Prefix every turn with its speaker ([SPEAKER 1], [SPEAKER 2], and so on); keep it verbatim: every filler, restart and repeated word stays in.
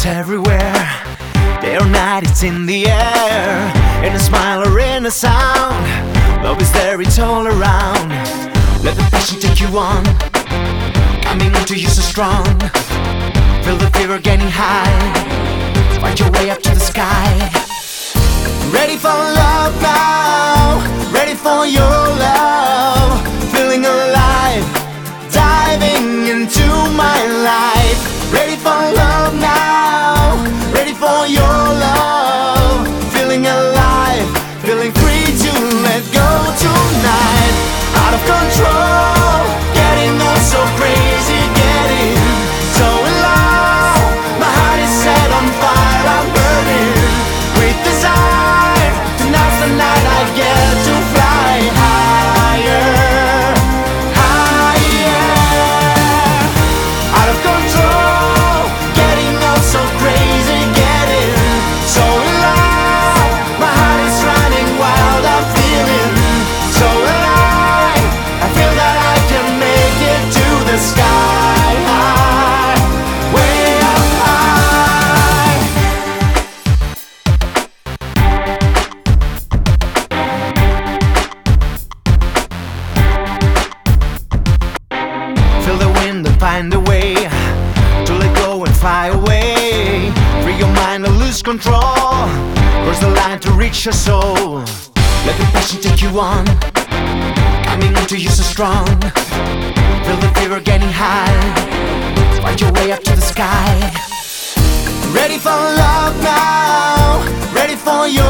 [SPEAKER 1] It's everywhere, day or night, it's in the air. In a smile or in a sound, love is there, it's all around. Let the passion take you on, coming into you so strong. Feel the fever getting high, find your way up to the sky. Ready for love now, ready for your love. Feeling alive, diving into my life. Ready for love now, ready for your love. Feeling alive, feeling free to let go tonight. Out of control, getting all so crazy, getting so in love. My heart is set on fire, I'm burning with desire. Tonight's the night I get to fly higher, higher. Out of control, getting all so crazy, getting so in love. My heart is running wild, I'm feeling so alive. I feel that I can make it to the sky high, way up high. Feel the wind and find a way to let go and fly away. Free your mind and lose control. Cross the line to reach your soul. Let the passion take you on, coming into you so strong. Feel the fever getting high, find your way up to the sky. Ready for love now, ready for your